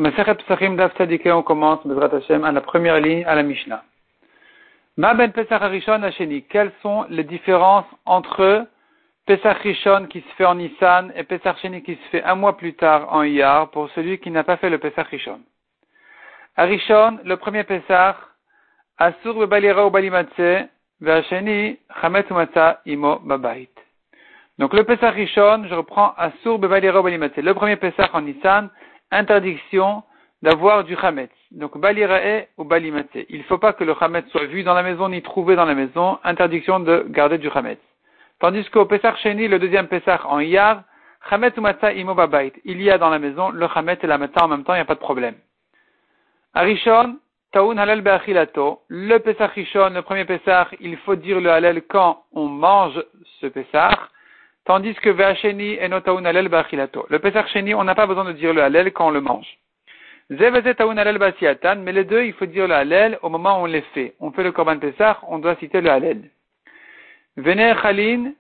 Masechet Pesachim Daf Tzadikeh, on commence, Bezrat Hashem, à la première ligne, à la Mishnah. Ma ben Pesach Harishon Hasheni. Quelles sont les différences entre Pesach Rishon qui se fait en Nissan et Pesach Sheni qui se fait un mois plus tard en Iyar pour celui qui n'a pas fait le Pesach Rishon? Harishon, le premier Pesach, Asur bebalira ou balimatse, ve'hasheni chametz umatza imo babait. Donc le Pesach Rishon, je reprends Asur bebalira ou balimatse. Le premier Pesach en Nissan, interdiction d'avoir du chametz. Donc balirae ou balimatse. Il ne faut pas que le chametz soit vu dans la maison ni trouvé dans la maison. Interdiction de garder du chametz. Tandis qu'au Pesach Sheni, le deuxième Pesach en Iyar, chametz umatza imo babait. Il y a dans la maison le chametz et la matzah en même temps, il n'y a pas de problème. Arishon, Taoun halal be'achilato. Le Pesach Rishon, le premier Pesach, il faut dire le halal quand on mange ce Pesach. Tandis que ve'asheni eno Taoun halal be'achilato. Le Pesach Sheni, on n'a pas besoin de dire le halal quand on le mange. Zeveze Taoun halal be'asiatan. Mais les deux, il faut dire le halal au moment où on les fait. On fait le Korban Pesach, on doit citer le halal. Vene chalin,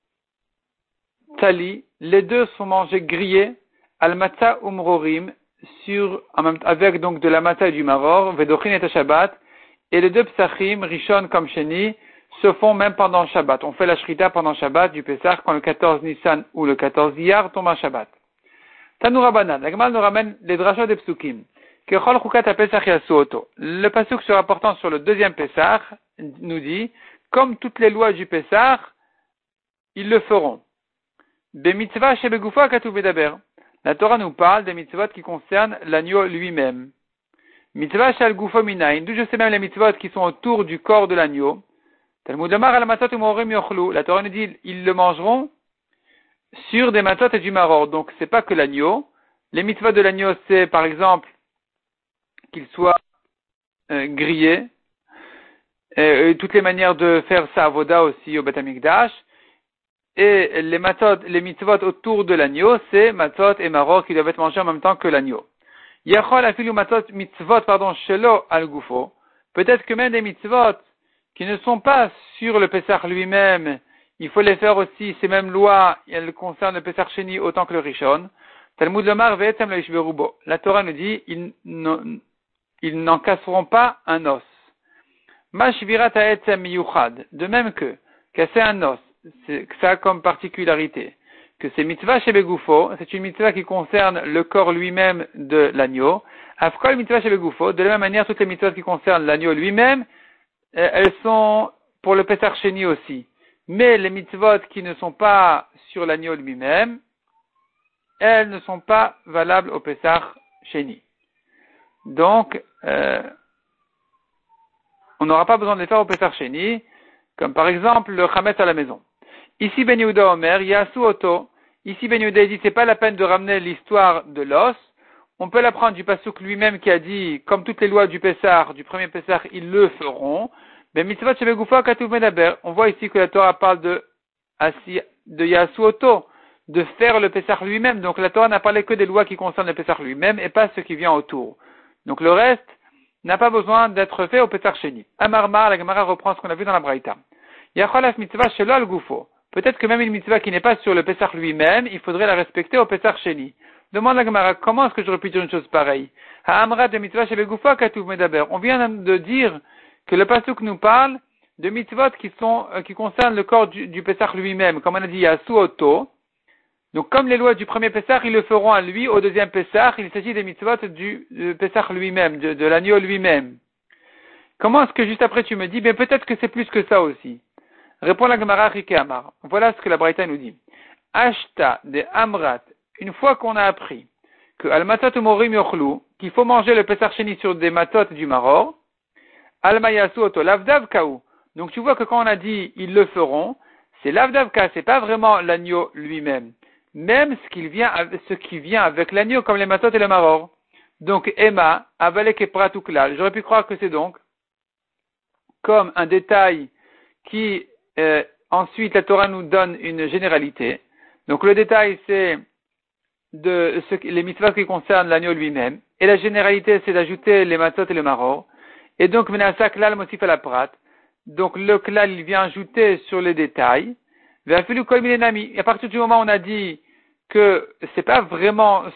tali. Les deux sont mangés grillés. Al matzah umrorim. Avec donc de la matzah et du maror, vedochin et Shabbat, et les deux psachim, Rishon comme Sheni, se font même pendant Shabbat. On fait la shrita pendant Shabbat du Pesach quand le 14 Nissan ou le 14 Iyar tombe à Shabbat. Tanoura Banan, la Gemara nous ramène les drachot des psukim. Kechol chukat Pesach yasuoto. Le pasuk se rapportant sur le deuxième Pesach nous dit, comme toutes les lois du Pesach, ils le feront. Be mitzvah shebegufa katuv bedaber. La Torah nous parle des mitzvot qui concernent l'agneau lui-même. Mitzvah shal gufo minayin. D'où je sais même les mitzvot qui sont autour du corps de l'agneau. Talmud Amar al matzot umorim yochlu. La Torah nous dit ils le mangeront sur des matzot et du maror. Donc c'est pas que l'agneau. Les mitzvot de l'agneau c'est par exemple qu'il soit grillé. Et toutes les manières de faire sa avoda aussi au Beth Amikdash. Et les mitzvot autour de l'agneau, c'est matzot et maror qui doivent être mangés en même temps que l'agneau. Yachol afilu matzot mitzvot, shelo al gufo. Peut-être que même des mitzvot qui ne sont pas sur le Pesach lui-même, il faut les faire aussi, ces mêmes lois, elles concernent le Pesach Sheni autant que le Rishon. Talmud lomar ve'etzem la yishberubo. La Torah nous dit, ils n'en casseront pas un os. Ma shvirat ha'etzem miyuchad. De même que casser un os, ça a comme particularité que c'est mitzvah shebegufo, c'est une mitzvah qui concerne le corps lui-même de l'agneau. Afkol mitzvah shebegufo, de la même manière, toutes les mitzvahs qui concernent l'agneau lui-même, elles sont pour le Pesach Sheni aussi. Mais les mitzvot qui ne sont pas sur l'agneau lui-même, elles ne sont pas valables au Pesach Sheni. Donc, on n'aura pas besoin de les faire au Pesach Sheni, comme par exemple le chametz à la maison. Ici Ben Yehuda Omer, Yasu Oto. Ici Ben Yehuda dit c'est pas la peine de ramener l'histoire de l'os. On peut l'apprendre du pasuk lui-même qui a dit comme toutes les lois du Pessah, du premier Pessah, ils le feront. Mais mitzvot shebegufa katuv medaber. On voit ici que la Torah parle de Yasu Oto, de faire le Pessah lui-même. Donc la Torah n'a parlé que des lois qui concernent le Pessah lui-même et pas ce qui vient autour. Donc le reste n'a pas besoin d'être fait au Pesach Sheni. Amarmar, la Gemara reprend ce qu'on a vu dans la Braïta. Yacholaf mitzvah shelo al gufo. Peut-être que même une mitzvah qui n'est pas sur le Pesach lui-même, il faudrait la respecter au Pesach Sheni. Demande la Gemara, comment est-ce que j'aurais pu dire une chose pareille? Ha'amrat de mitzvah shebegufo katuv medaber. On vient de dire que le pasuk nous parle de mitzvot qui concernent le corps du Pesach lui-même. Comme on a dit, yasu oto. Donc, comme les lois du premier Pesach, ils le feront à lui, au deuxième Pesach, il s'agit des mitzvot du Pesach lui-même, de l'agneau lui-même. Comment est-ce que juste après tu me dis, ben peut-être que c'est plus que ça aussi. Répond la Gemara Rike Amar. Voilà ce que la Braïta nous dit. Ashta de Amrat, une fois qu'on a appris que al matzot umorim yochlu, qu'il faut manger le Pesach Sheni sur des matzot du maror, al mayasu oto lavdavkaou. Donc tu vois que quand on a dit ils le feront, c'est lavdavka, c'est pas vraiment l'agneau lui-même. Même ce qui vient avec l'agneau, comme les matzot et le maror. Donc, Emma, avalek et pratuklal. J'aurais pu croire que c'est donc comme un détail qui, ensuite, la Torah nous donne une généralité. Donc, le détail, c'est les mitzvahs qui concernent l'agneau lui-même. Et la généralité, c'est d'ajouter les matzot et le maror. Et donc, menasa klal mosif à la prat. Donc, le klal, il vient ajouter sur les détails. Et à partir du moment où on a dit que c'est pas vraiment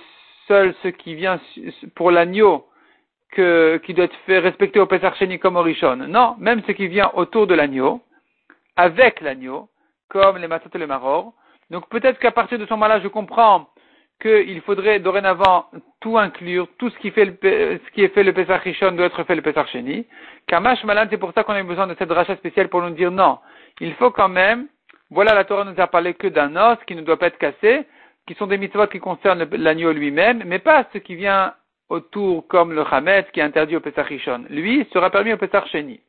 seul ce qui vient pour l'agneau qui doit être fait respecter au Pesach Sheni comme au Rishon. Non, même ce qui vient autour de l'agneau, avec l'agneau, comme les matzot et les maror. Donc peut-être qu'à partir de ce moment-là, je comprends qu'il faudrait dorénavant tout inclure, tout ce qui est fait le Pesach Rishon doit être fait le Pesach Sheni. Kamash Malan, c'est pour ça qu'on a besoin de cette rachat spéciale pour nous dire non. Il faut quand même, voilà, la Torah nous a parlé que d'un os qui ne doit pas être cassé, qui sont des mitzvot qui concernent l'agneau lui-même, mais pas ce qui vient autour comme le Chametz qui est interdit au Pesach Rishon. Lui sera permis au Pesach Sheni.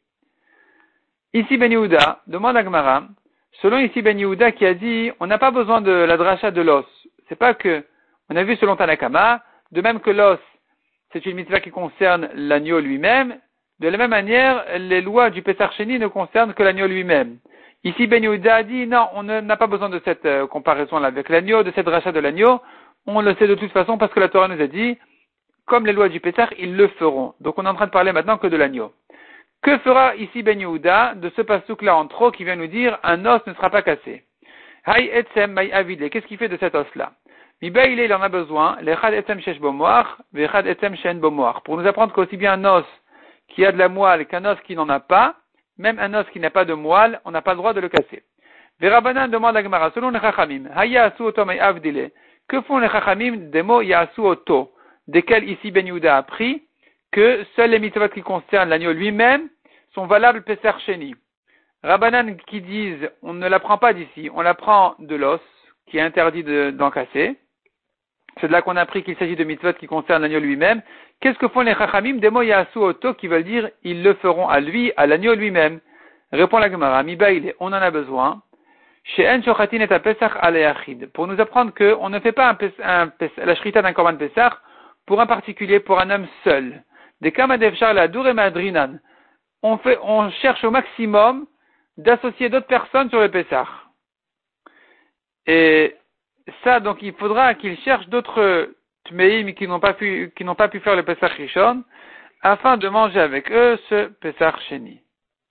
Ici Ben Yehuda demande à Gemara, selon ici Ben Yehuda qui a dit, on n'a pas besoin de la dracha de l'os. C'est pas que, on a vu selon Tanakama, de même que l'os, c'est une mitzvah qui concerne l'agneau lui-même, de la même manière, les lois du Pesach Sheni ne concernent que l'agneau lui-même. Ici Ben Yehuda a dit, non, on n'a pas besoin de cette comparaison-là avec l'agneau, de cette dracha de l'agneau, on le sait de toute façon parce que la Torah nous a dit, comme les lois du Pesach, ils le feront. Donc on est en train de parler maintenant que de l'agneau. Que fera ici Ben Yehuda de ce pasouk-là en trop qui vient nous dire un os ne sera pas cassé? Hay etzem may avide. Qu'est-ce qu'il fait de cet os-là? Mibaïle, il en a besoin. L'echad etzem shesh bomoach, vechad etzem shen bomoach. Pour nous apprendre qu'aussi bien un os qui a de la moelle qu'un os qui n'en a pas, même un os qui n'a pas de moelle, on n'a pas le droit de le casser. Verabanan demande à Gemara, selon les chachamim, haya asu oto may avdile. Que font les chachamim des mots yasu oto, desquels ici Ben Yehuda a appris que seuls les mitzvot qui concernent l'agneau lui-même sont valables Pesach Sheni. Rabbanan qui disent, on ne l'apprend pas d'ici, on l'apprend de l'os, qui est interdit d'en casser. C'est de là qu'on a appris qu'il s'agit de mitzvot qui concernent l'agneau lui-même. Qu'est-ce que font les chachamim des mots yasu oto qui veulent dire, ils le feront à lui, à l'agneau lui-même? Répond la Gemara, mibaïle, on en a besoin. Chez En Shochatin et à Pesach Aleachid. Pour nous apprendre qu'on ne fait pas la shrita d'un korban Pesach pour un particulier, pour un homme seul. Des kamadevchar la dour et madrinan. On cherche au maximum d'associer d'autres personnes sur le Pesach. Et ça, donc, il faudra qu'il cherche d'autres tmeim qui n'ont pas pu faire le Pesach Rishon, afin de manger avec eux ce Pesach Sheni.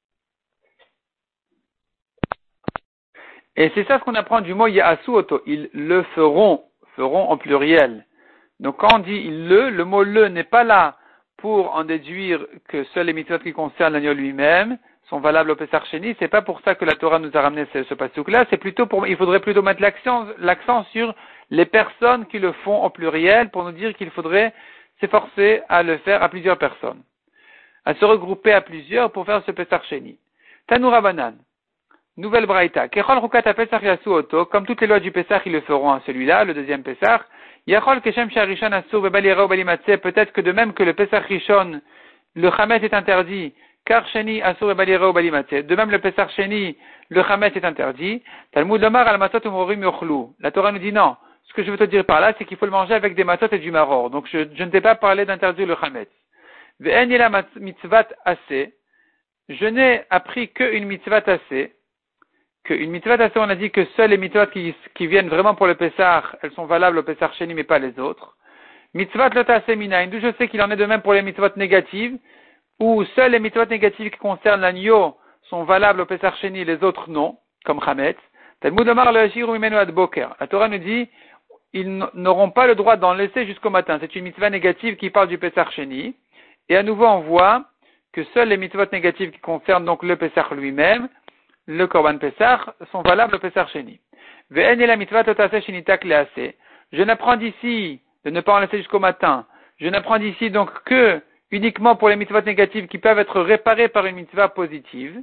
Et c'est ça ce qu'on apprend du mot Ya'asu Oto. Ils le feront en pluriel. Donc quand on dit le mot le n'est pas là pour en déduire que seuls les mitzvot qui concernent l'agneau lui-même sont valables au Pesach Sheni. C'est pas pour ça que la Torah nous a ramené ce passouk-là. C'est plutôt il faudrait plutôt mettre l'accent sur les personnes qui le font au pluriel pour nous dire qu'il faudrait s'efforcer à le faire à plusieurs personnes. À se regrouper à plusieurs pour faire ce Pesach Sheni. Tanoura Banan. Nouvelle braïta. Kechol rukat Pesach yasu oto. Comme toutes les lois du Pesach, ils le feront à celui-là, le deuxième Pesach. Yachol keshem sharishon asur bebalira ou balimatse. Peut-être que de même que le Pesach Rishon, le Chametz est interdit. Car Sheni asur bebalira ou balimatse. De même le Pesach Sheni, le Chametz est interdit. Talmud lomar al matot umorim yochlu. La Torah nous dit non. Ce que je veux te dire par là, c'est qu'il faut le manger avec des matot et du maror. Donc je ne t'ai pas parlé d'interdire le Chametz. Ve'en yela mitzvat assez. Je n'ai appris qu'une mitzvat assez. Une mitzvah assez, on a dit que seules les mitzvahs qui viennent vraiment pour le Pessah, elles sont valables au Pessah Sheni, mais pas les autres. Mitzvah lotase minayin, d'où je sais qu'il en est de même pour les mitzvahs négatives, où seules les mitzvahs négatives qui concernent l'agneau sont valables au Pessah Sheni, les autres non, comme Chametz. Talmud Omar le Hashiru Mimenu ad Boker. La Torah nous dit, ils n'auront pas le droit d'en laisser jusqu'au matin. C'est une mitzvah négative qui parle du Pessah Sheni. Et à nouveau, on voit que seules les mitzvahs négatives qui concernent donc le Pessah lui-même, le Korban Pesach, sont valables au Pesach Sheni. Ve'en la mitzvah totase shenitak lease. Je n'apprends d'ici de ne pas en laisser jusqu'au matin. Je n'apprends d'ici donc que uniquement pour les mitzvot négatives qui peuvent être réparées par une mitzvah positive.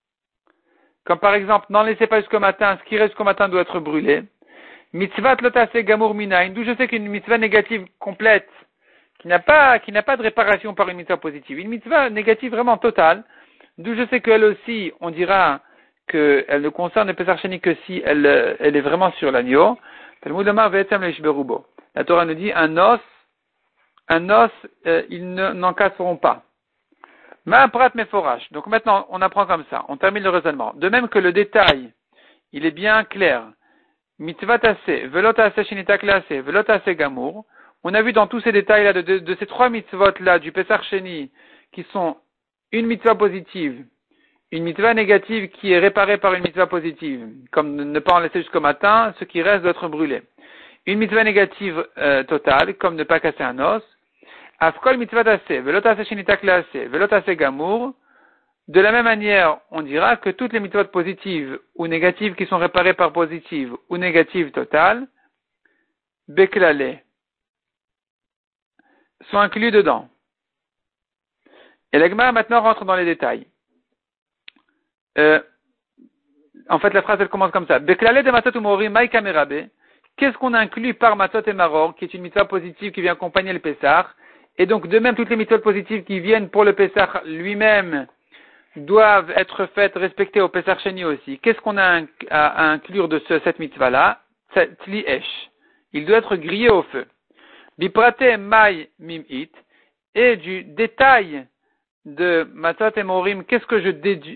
Comme par exemple, n'en laissez pas jusqu'au matin, ce qui reste jusqu'au matin doit être brûlé. Mitzvah lotase gamur minayin, d'où je sais qu'une mitzvah négative complète, qui n'a pas de réparation par une mitzvah positive, une mitzvah négative vraiment totale, d'où je sais qu'elle aussi, on dira, qu'elle ne concerne le Pesach Sheni que si elle est vraiment sur l'agneau. La Torah nous dit un os, ils n'en casseront pas. Ma'aprat meforash. Donc maintenant, on apprend comme ça. On termine le raisonnement. De même que le détail, il est bien clair. Mitzvah tassé, velot tassé shinita klasé, velot tassé gamour. On a vu dans tous ces détails-là, de ces trois mitzvot-là, du Pesach Sheni, qui sont une mitzvah positive, une mitzvah négative qui est réparée par une mitzvah positive, comme ne pas en laisser jusqu'au matin, ce qui reste doit être brûlé. une mitzvah négative totale, comme ne pas casser un os, afkol mitzvah tassé, velot tassé shenita klasé, velot tassé gamour. De la même manière, on dira que toutes les mitzvot positives ou négatives qui sont réparées par positives ou négatives totales, beklale, sont inclus dedans. Et la Gemara maintenant rentre dans les détails. En fait, la phrase elle commence comme ça. Beklale de matot umori mai kamerabe. Qu'est-ce qu'on inclut par matot et maror, qui est une mitzvah positive qui vient accompagner le Pessah. Et donc, de même, toutes les mitzvot positives qui viennent pour le Pessah lui-même doivent être faites, respectées au Pessah Sheni aussi. Qu'est-ce qu'on a à inclure de cette mitzvah-là? Tli esh. Il doit être grillé au feu. Biprate mai mim'it. Et du détail de matot et morim, qu'est-ce que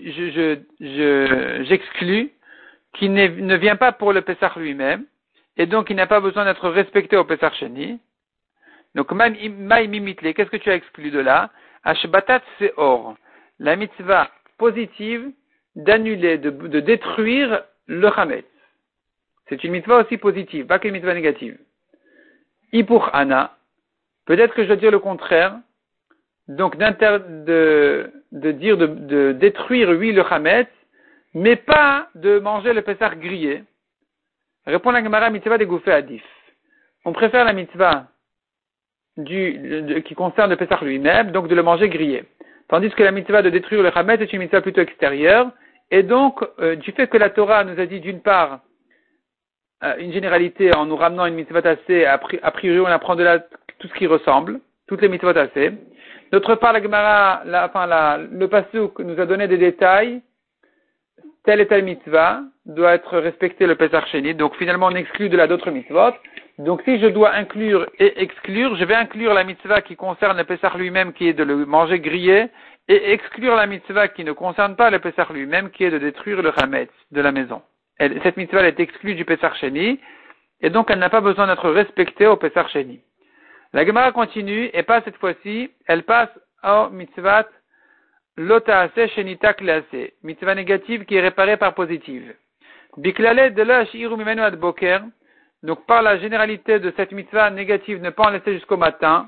j'exclus qui ne vient pas pour le Pessah lui-même, et donc il n'a pas besoin d'être respecté au Pessah Sheni. Donc, mai mimitle, qu'est-ce que tu as exclu de là? Ashbatat seor, la mitzvah positive d'annuler, de détruire le chametz. C'est une mitzvah aussi positive, pas qu'une mitzvah négative. Ipur ana, peut-être que je dois dire le contraire, donc de détruire, oui, le chametz, mais pas de manger le Pessah grillé. Répond la Gemara, mitzvah des gouffés adif. On préfère la mitzvah qui concerne le Pessah lui-même, donc de le manger grillé. Tandis que la mitzvah de détruire le chametz est une mitzvah plutôt extérieure, et donc, du fait que la Torah nous a dit d'une part, une généralité en nous ramenant une mitzvah tassée, a priori on apprend de là tout ce qui ressemble, toutes les mitzvot tassées. D'autre part, la Gemara, le pasuk nous a donné des détails, telle et telle mitzvah doit être respectée le Pesach Sheni, donc finalement on exclut de là d'autres mitzvot. Donc si je dois inclure et exclure, je vais inclure la mitzvah qui concerne le Pesach lui-même, qui est de le manger grillé, et exclure la mitzvah qui ne concerne pas le Pesach lui-même, qui est de détruire le chametz de la maison. Cette mitzvah elle est exclue du Pesach Sheni, et donc elle n'a pas besoin d'être respectée au Pesach Sheni. La Gemara continue, et pas cette fois-ci, elle passe au mitzvah Lotaase shenita klase, mitzvah négative qui est réparée par positive. Biklale de la shiru mimenu ad boker, donc par la généralité de cette mitzvah négative, ne pas en laisser jusqu'au matin.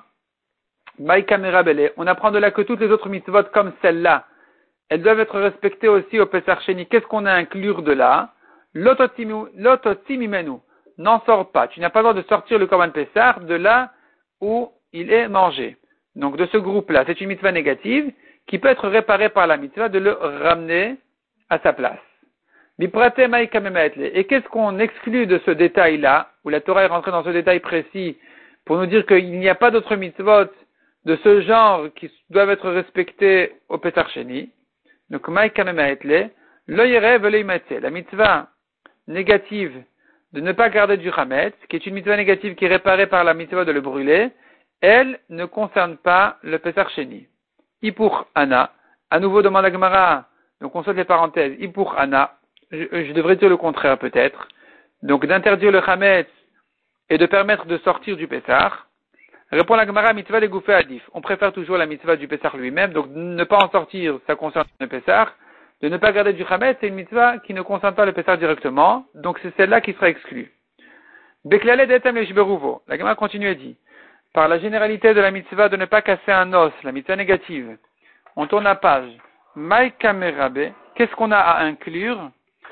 Mai kamera bele, on apprend de là que toutes les autres mitzvot comme celle-là, elles doivent être respectées aussi au Pesach Sheni. Qu'est-ce qu'on a à inclure de là? Lototzi mimenu, n'en sors pas. Tu n'as pas le droit de sortir le korban Pesach de là où il est mangé. Donc de ce groupe-là, c'est une mitzvah négative qui peut être réparée par la mitzvah de le ramener à sa place. Biprate mai kamemetle. Et qu'est-ce qu'on exclut de ce détail-là, où la Torah est rentrée dans ce détail précis, pour nous dire qu'il n'y a pas d'autres mitzvot de ce genre qui doivent être respectées au Pesach Sheni. Donc mai kamemetle, lo yere vele imatse. La mitzvah négative de ne pas garder du chametz, qui est une mitzvah négative qui est réparée par la mitzvah de le brûler, elle ne concerne pas le Pesach Sheni. Ipur Ana, à nouveau demande la Gemara, donc on saute les parenthèses, Ipur Ana, je devrais dire le contraire peut-être, donc d'interdire le chametz et de permettre de sortir du Pessah. Répond la Gemara, mitzvah des gouffés adif. On préfère toujours la mitzvah du Pessah lui-même, donc ne pas en sortir, ça concerne le Pessah. De ne pas garder du chametz, c'est une mitzvah qui ne concerne pas le Pessah directement, donc c'est celle-là qui sera exclue. Beklale detem le shberuvo. La Gemara continue et dit, par la généralité de la mitzvah de ne pas casser un os, la mitzvah négative, on tourne la page. Mai kamerabe, qu'est-ce qu'on a à inclure?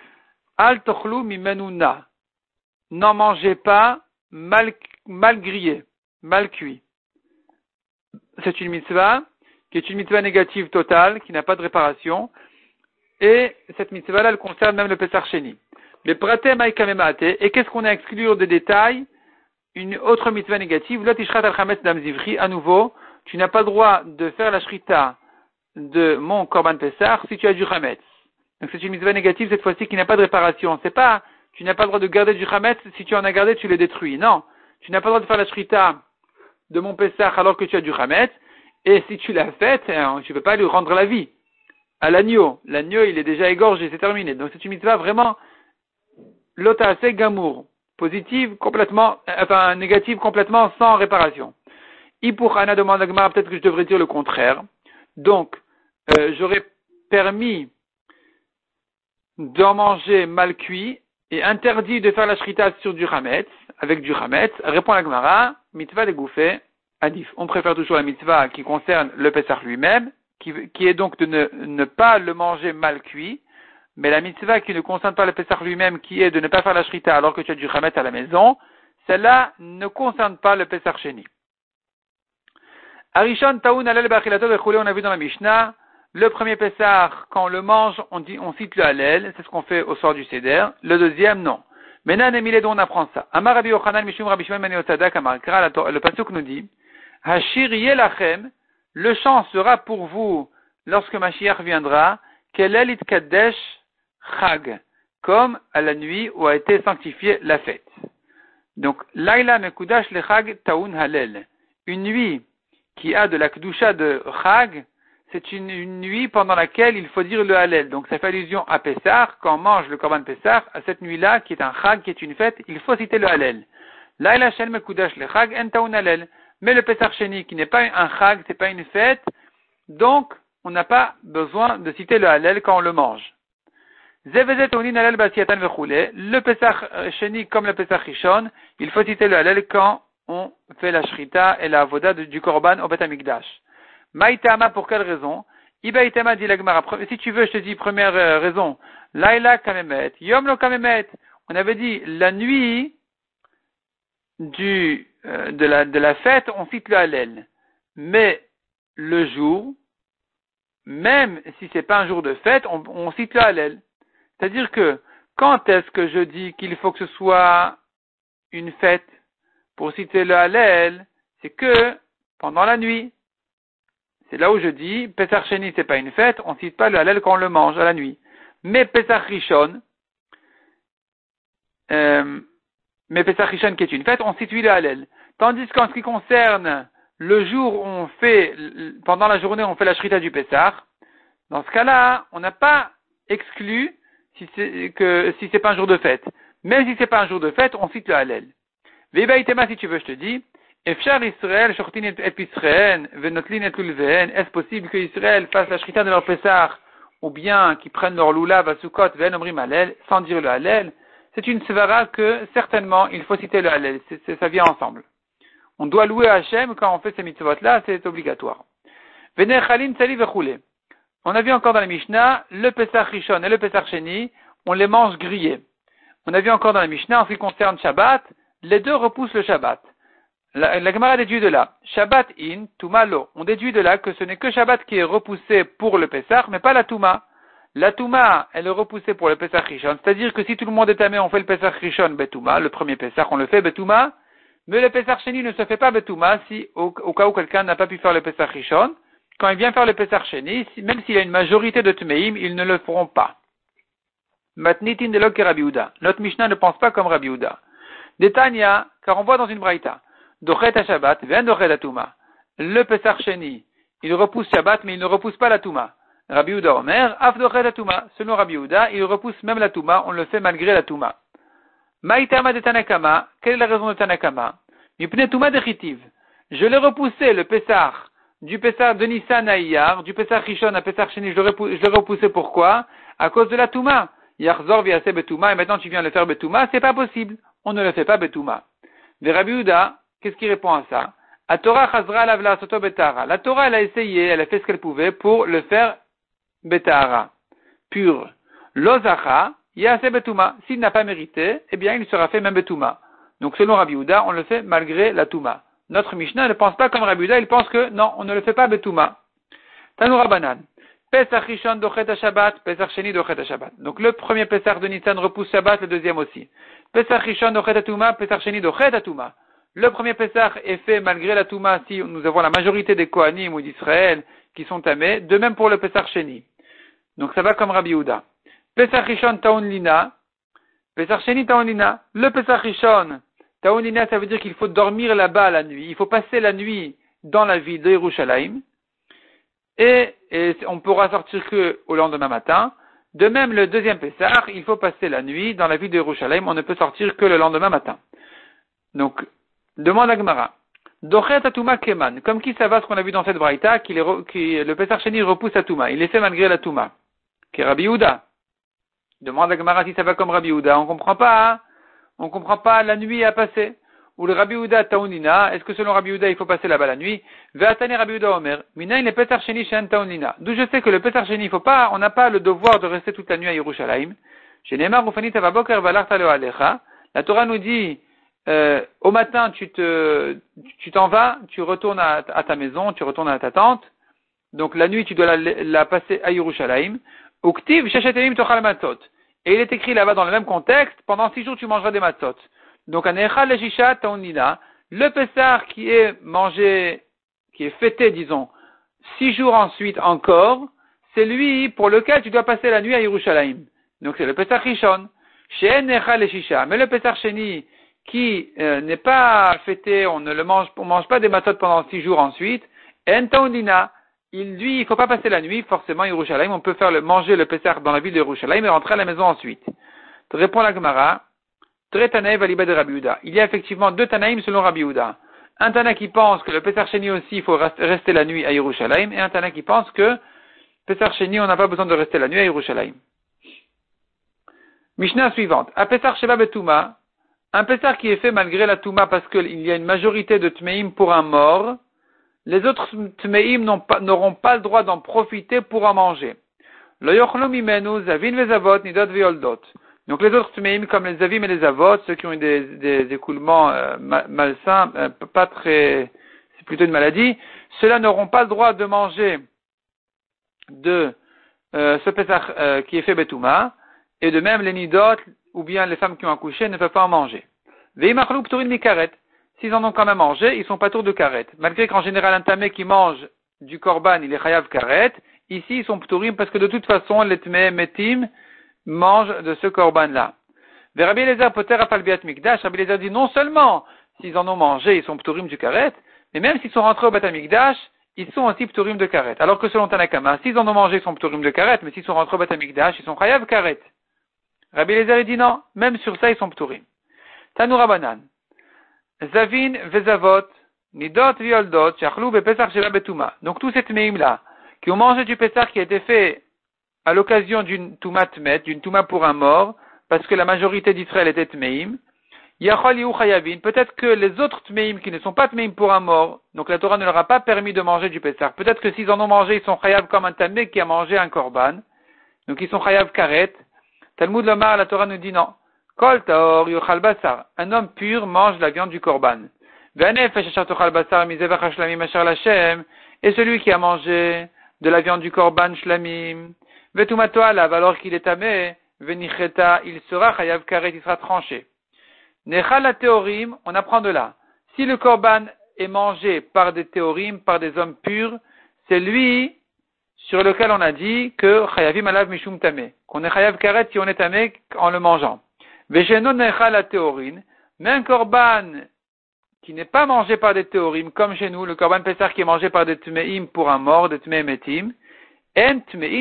Al tochlu mimenuna. N'en mangez pas mal grillé, mal cuit. C'est une mitzvah qui est une mitzvah négative totale, qui n'a pas de réparation, et cette mitzvah-là, elle concerne même le Pesach Sheni. Mais prate mai kamemate, et qu'est-ce qu'on a à exclure des détails? Une autre mitzvah négative, lot ishrat al chametz dam zivri, à nouveau, tu n'as pas le droit de faire la shrita de mon korban Pessah si tu as du chametz. Donc c'est une mitzvah négative cette fois-ci qui n'a pas de réparation. C'est pas, tu n'as pas le droit de garder du chametz, si tu en as gardé, tu le détruis. Non. Tu n'as pas le droit de faire la shrita de mon Pessah alors que tu as du chametz, et si tu l'as fait, tu ne peux pas lui rendre la vie. À l'agneau. L'agneau, il est déjà égorgé, c'est terminé. Donc c'est une mitzvah vraiment lotaase gamour. Positive complètement, négative complètement sans réparation. Ipur Ana demande à Gemara, peut-être que je devrais dire le contraire. Donc, j'aurais permis d'en manger mal cuit est interdit de faire la shrita sur du chametz, avec du chametz, répond la Gemara, mitzvah dégoufé, adif. On préfère toujours la mitzvah qui concerne le Pessah lui-même, qui est donc de ne pas le manger mal cuit, mais la mitzvah qui ne concerne pas le Pessah lui-même, qui est de ne pas faire la shrita alors que tu as du chametz à la maison, celle-là ne concerne pas le Pessah Sheni. Arishon Taoun Halel Bachilato Vechule, on a vu dans la Mishnah, le premier Pessah, quand on le mange, on cite le Halel, c'est ce qu'on fait au soir du Seder. Le deuxième, non. Maintenant, Emile, on apprend ça. Amar Rabbi Yochanan Mishum Rabbi Shimon Ben Yosadak Amar Kra, le pasuk nous dit, Hashir Yelachem, le chant sera pour vous, lorsque Mashiach viendra, Kelel Itkadesh Chag, comme à la nuit où a été sanctifiée la fête. Donc, Laila Mekudash le Chag Taoun Halel. Une nuit qui a de la Kedusha de Chag, c'est une nuit pendant laquelle il faut dire le Halel. Donc ça fait allusion à Pessah, quand on mange le Korban Pessah, à cette nuit-là, qui est un Chag, qui est une fête, il faut citer le Halel. Laila Shel Mekudash le Chag en Taoun Halel. Mais le Pessah Sheni, qui n'est pas un Chag, c'est pas une fête, donc on n'a pas besoin de citer le Halel quand on le mange. Zevezet Onin Halel Basiatan Vechule. Le Pessah Sheni, comme le Pessah Rishon, il faut citer le Halel quand on fait la Shrita et la Avoda du Korban au Bet Hamikdash. Maïtama, pour quelle raison? Ibaïtama dit la Gemara. Si tu veux, je te dis première raison. Laila Kamemet, Yom lo Kamemet. On avait dit la nuit de la fête, on cite le Halel. Mais le jour, même si c'est pas un jour de fête, on cite le Halel. C'est-à-dire que quand est-ce que je dis qu'il faut que ce soit une fête pour citer le Halel, c'est que pendant la nuit. C'est là où je dis, Pessah Sheni, c'est pas une fête, on cite pas le Halel quand on le mange à la nuit. Mais Pessah Rishon, qui est une fête, on cite le Halel. Tandis qu'en ce qui concerne le jour où on fait, pendant la journée, on fait la Shrita du Pessah, dans ce cas-là, on n'a pas exclu si c'est pas un jour de fête. Même si c'est pas un jour de fête, on cite le Halel. Vebaïtema, si tu veux, je te dis, Efshar Israël, Shortin et Pisreen, Venotlin et Tulveen, est-ce possible que Israël fasse la Shrita de leur Pessah, ou bien qu'ils prennent leur Lulav à Sukkot, Ven Omrim Halel, sans dire le Halel? C'est une svara que, certainement, il faut citer le Halel. Ça vient ensemble. On doit louer Hachem quand on fait ces mitzvot-là, c'est obligatoire. Venechalin Tzali Vechule. On a vu encore dans la Mishnah, le Pessah Rishon et le Pessah Sheni, on les mange grillés. On a vu encore dans la Mishnah, en ce qui concerne Shabbat, les deux repoussent le Shabbat. La Gemara déduit de là, Shabbat in, Touma lo. On déduit de là que ce n'est que Shabbat qui est repoussé pour le Pessah, mais pas la Touma. La Touma, elle est repoussée pour le Pessah Rishon. C'est-à-dire que si tout le monde est tamé, on fait le Pessah Rishon Betouma, le premier Pessah, on le fait Betouma, mais le Pessah Sheni ne se fait pas Betouma si, au cas où quelqu'un n'a pas pu faire le Pessah Rishon, quand il vient faire le Pessah Sheni, même s'il y a une majorité de Tmeim, ils ne le feront pas. Matnitin de l'ok et Rabbi Yehuda. Notre Mishnah ne pense pas comme Rabbi Yehuda. Détania, car on voit dans une braïta. Dochet à Shabbat, vient dochet à Touma. Le Pessah Sheni, il repousse Shabbat, mais il ne repousse pas la Touma. Rabbi Yehuda Omer, af dochet à Touma. Selon Rabbi Yehuda, il repousse même la Touma, on le fait malgré la Touma. Maïtama de Tanakama, quelle est la raison de Tanakama? Mipne Touma de Chitiv. Je l'ai repoussé, le Pessah, du Pessah de Nissan à Iyar, du Pessah Rishon à Pessah Sheni, je l'ai repoussé pourquoi? À cause de la Touma. Yarzor viase Betouma, et maintenant tu viens le faire Betouma, c'est pas possible. On ne le fait pas Betouma. Mais Rabbi Yehuda, qu'est-ce qui répond à ça? A Torah chazra lavla soto betara. La Torah, elle a essayé, elle a fait ce qu'elle pouvait pour le faire betara, pur. Lozacha, yase betouma. S'il n'a pas mérité, eh bien, il sera fait même betouma. Donc, selon Rabbi Yehuda, on le fait malgré la touma. Notre Mishnah ne pense pas comme Rabbi Yehuda, il pense que non, on ne le fait pas betouma. Tanoura banan. Pesach Rishon dochet à Shabbat, Pesach Sheni dochet à Shabbat. Donc, le premier Pesach de Nissan repousse Shabbat, le deuxième aussi. Pesach Rishon dochet à Touma, Pesach Sheni dochet à Touma. Le premier Pessah est fait malgré la Touma si nous avons la majorité des Kohanim ou d'Israël qui sont tamés, de même pour le Pessah Sheni. Donc ça va comme Rabbi Yehuda. Pessah Rishon Taon Lina, Pessah Sheni Taon Lina. Le Pessah Rishon Taon Lina, ça veut dire qu'il faut dormir là-bas la nuit. Il faut passer la nuit dans la ville de Yerushalayim. Et on pourra sortir que au lendemain matin. De même, le deuxième Pessah, il faut passer la nuit dans la ville de Yerushalayim. On ne peut sortir que le lendemain matin. Donc, demande à Gemara. Dochet Atuma Keman. Comme qui ça va ce qu'on a vu dans cette braïta, le Pessah Sheni repousse à Touma. Il est fait malgré la Touma. Qui est Rabbi Yehuda. Demande à Gemara si ça va comme Rabbi Yehuda. On comprend pas, hein. On comprend pas la nuit à passer. Ou le Rabbi Yehuda Taounina, est-ce que selon Rabbi Yehuda, il faut passer là-bas la nuit? Ve'atani Rabbi Yehuda Omer, Minayin le Pesach Sheni Shen Taounina. D'où je sais que le Pesach Sheni, on n'a pas le devoir de rester toute la nuit à Yerushalayim. Chez Neymar Ufani Tavaboker Valarta Lo Alecha. La Torah nous dit, au matin, tu t'en vas, tu retournes à ta maison, tu retournes à ta tente. Donc la nuit, tu dois la passer à Yerushalayim. Uktiv Sheshet Tochal Matzot. Et il est écrit là-bas dans le même contexte, pendant 6 jours tu mangeras des matzot. Donc, un echal leshisha taonina, le Pessar qui est mangé, qui est fêté, disons, 6 jours ensuite encore, c'est lui pour lequel tu dois passer la nuit à Yerushalayim. Donc, c'est le Pessar Rishon. She'en echal leshisha. Mais le Pessar Sheni, qui n'est pas fêté, on mange pas des matzot pendant 6 jours ensuite, en taonina, il faut pas passer la nuit, forcément, à Yerushalayim. On peut manger le Pessar dans la ville de Yerushalayim et rentrer à la maison ensuite. Répond la Gemara. Il y a effectivement 2 Tanaïm selon Rabbi Yehuda. Un Tana qui pense que le Pesach Sheni aussi, il faut rester la nuit à Yerushalayim, et un Tana qui pense que Pesach Sheni, on n'a pas besoin de rester la nuit à Yerushalayim. Mishnah suivante. A Pesach Sheba Betuma, un Pesach qui est fait malgré la Touma parce qu'il y a une majorité de Tmeim pour un mort, les autres Tmeim n'auront pas le droit d'en profiter pour en manger. Lo yochlo mimenu zavin vezavot nidot veyoldot. Donc les autres tmeim comme les avim et les avot, ceux qui ont eu des écoulements malsains, pas très, c'est plutôt une maladie, ceux-là n'auront pas le droit de manger de ce Pesach qui est fait Betouma, et de même les nidot ou bien les femmes qui ont accouché ne peuvent pas en manger. Veimachlou pturin mi karet. S'ils en ont quand même mangé, ils sont pas tours de karet. Malgré qu'en général un tamé qui mange du korban, il est chayav karet, ici ils sont pturim parce que de toute façon les tmei metim mange de ce korban-là. Rabbi Eliezer poter afal biat mikdash. Rabbi Eliezer dit non seulement s'ils en ont mangé, ils sont pturim du karet, mais même s'ils sont rentrés au bat mikdash, ils sont aussi pturim de karet. Alors que selon Tanakama, s'ils en ont mangé, ils sont pturim de karet, mais s'ils sont rentrés au bat mikdash, ils sont chayav karet. Rabbi Eliezer dit non, même sur ça ils sont pturim. Tanu Rabanan. Zavin vezavot nidot violdot shachlou bepesach sheba betuma. Donc tous ces tmeim là qui ont mangé du pesach qui a été fait à l'occasion d'une touma tmet, d'une touma pour un mort, parce que la majorité d'Israël était tmeim, yachol yu chayavin, peut-être que les autres tmeim qui ne sont pas tmeim pour un mort, donc la Torah ne leur a pas permis de manger du pesach, peut-être que s'ils en ont mangé, ils sont chayav comme un tamé qui a mangé un korban, donc ils sont chayav karet. Talmud Lomar, la Torah nous dit non. Kol taor yochal basar, un homme pur mange la viande du korban. Ve'anefesh asher tochal basar mizevach hashlamim asher l'Hashem, et celui qui a mangé de la viande du korban shlamim, Vetumato alav, alors qu'il est tamé, venicheta, il sera chayav karet, il sera tranché. Nechal théorim, on apprend de là. Si le korban est mangé par des théorim, par des hommes purs, c'est lui sur lequel on a dit que chayavim alav mishum tamé, qu'on est chayav karet si on est tamé en le mangeant. Vesheno nechal théorin, mais un korban qui n'est pas mangé par des théorim, comme chez nous, le korban pesach qui est mangé par des tmeim pour un mort, des tmeim etim, les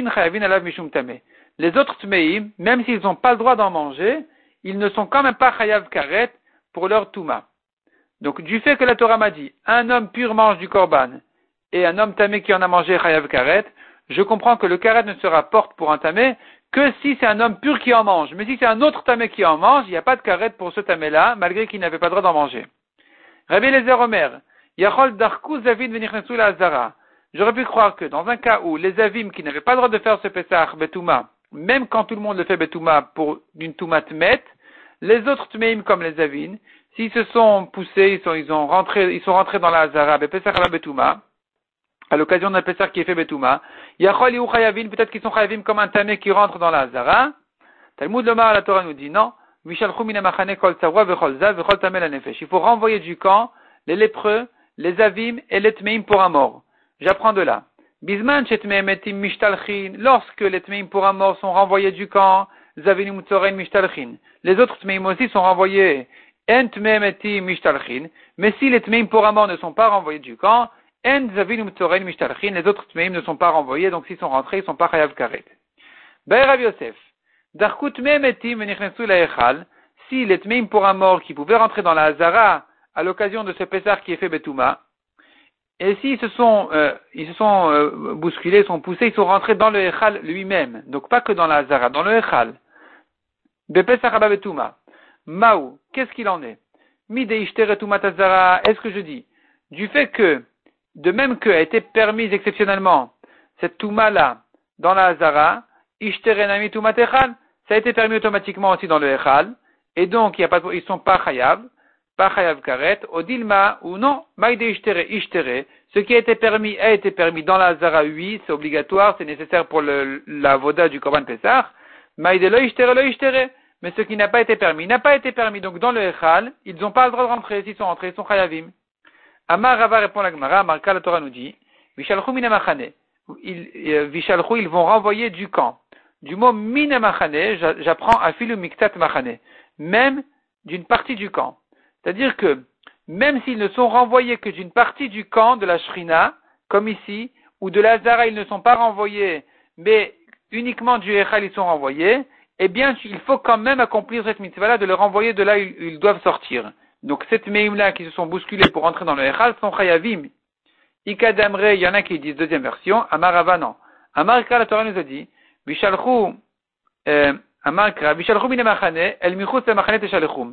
autres tmeim, même s'ils n'ont pas le droit d'en manger, ils ne sont quand même pas chayav karet pour leur touma. Donc, du fait que la Torah m'a dit, un homme pur mange du korban, et un homme tamé qui en a mangé chayav karet, je comprends que le karet ne se rapporte pour un tamé que si c'est un homme pur qui en mange. Mais si c'est un autre tamé qui en mange, il n'y a pas de karet pour ce tamé-là, malgré qu'il n'avait pas le droit d'en manger. Rabbi Eliezer Omer, Yachol darku zavid venichnesu la azara. J'aurais pu croire que dans un cas où les avim qui n'avaient pas le droit de faire ce Pesach Betouma, même quand tout le monde le fait Betouma pour une Touma Tmet, les autres Tmeim comme les avim, s'ils se sont poussés, ils sont rentrés dans la Hazara, Pesach la Betouma, à l'occasion d'un Pesach qui est fait Betouma, Yachol Yu Chayavin, peut-être qu'ils sont Chayavim comme un Tamé qui rentre dans la Hazara. Talmud Lomar, la Torah nous dit non, Mishalchum mina machane kol tzarua vechol zav vechol tamé la nefesh. Il faut renvoyer du camp les lépreux, les avim et les Tmeim pour un mort. J'apprends de là. Bisman chetmeemetim mishtalchin, lorsque les tmeim pour un mort sont renvoyés du camp, zavinim tzoren mishtalchin. Les autres tmeim aussi sont renvoyés en tmeemetim mishtalchin, mais si les tmeim pour un mort ne sont pas renvoyés du camp, en zavinim tzoren mishtalchin, les autres tmeim ne sont pas renvoyés, donc s'ils sont rentrés, ils sont pas chayav karet. Bay Rav Yosef, darku tmeemetim venichnesu laechal, si les tmeim pour un mort qui pouvaient rentrer dans la Hazara à l'occasion de ce Pesach qui est fait Betouma, et s'ils se sont bousculés, ils sont poussés, ils sont rentrés dans le Echal lui-même. Donc pas que dans la Hazara, dans le Echal. Bepesach haba betuma. Maou, qu'est-ce qu'il en est? Mide ishtere tumat hazara, est-ce que je dis? Du fait que, de même que a été permise exceptionnellement, cette touma-là, dans la hazara, ishtere nami tumat echal, ça a été permis automatiquement aussi dans le echal, et donc ils sont pas chayav karet, odilma, ou non, maide ishtere, ce qui a été permis dans la hazara, oui, c'est obligatoire, c'est nécessaire pour la voda du korban pesach, maide lo ishtere, mais ce qui n'a pas été permis, donc dans le echal, ils n'ont pas le droit de rentrer, s'ils sont rentrés, ils sont chayavim. Amar Rava répond la Gemara, Marka la Torah nous dit, Vishalchu minamachane, Vishalchu, ils vont renvoyer du camp. Du mot minamachane, j'apprends afilu miktat machane, même d'une partie du camp. C'est-à-dire que, même s'ils ne sont renvoyés que d'une partie du camp de la Shrina, comme ici, ou de la Zara, ils ne sont pas renvoyés, mais uniquement du Echal, ils sont renvoyés, eh bien, il faut quand même accomplir cette mitzvah-là de les renvoyer de là où ils doivent sortir. Donc, cette meim-là qui se sont bousculés pour entrer dans le Echal sont chayavim. Ikadamre, il y en a qui disent, deuxième version, Amarava, non. Amarka, la Torah nous a dit, Vishalchu, Amarka, Vishalchu minamachane, el michutz machane teshalechum.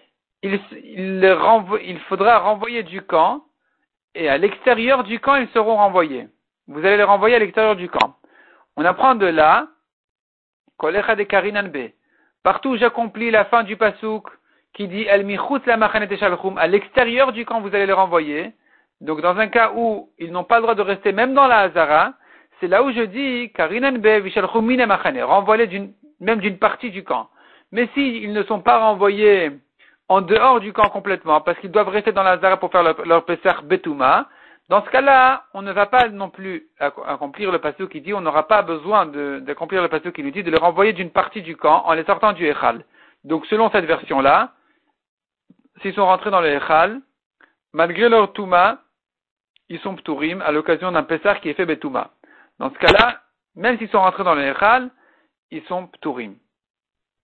Il faudra renvoyer du camp, et à l'extérieur du camp, ils seront renvoyés. Vous allez les renvoyer à l'extérieur du camp. On apprend de là, Kolecha de Karinan B. Partout où j'accomplis la fin du pasouk, qui dit El michutz la machane teshalchum, à l'extérieur du camp, vous allez les renvoyer. Donc, dans un cas où ils n'ont pas le droit de rester même dans la Hazara, c'est là où je dis Karinan B, Vishalchum mine machane, renvoyer même d'une partie du camp. Mais s'ils ne sont pas renvoyés en dehors du camp complètement, parce qu'ils doivent rester dans la Hazara pour faire leur Pesach Betouma, dans ce cas-là, on ne va pas non plus accomplir le pasuk qui dit, on n'aura pas besoin d'accomplir le pasuk qui nous dit de les renvoyer d'une partie du camp en les sortant du Echal. Donc, selon cette version-là, s'ils sont rentrés dans le Echal, malgré leur Touma, ils sont Pturim à l'occasion d'un Pesach qui est fait Betouma. Dans ce cas-là, même s'ils sont rentrés dans le Echal, ils sont Pturim.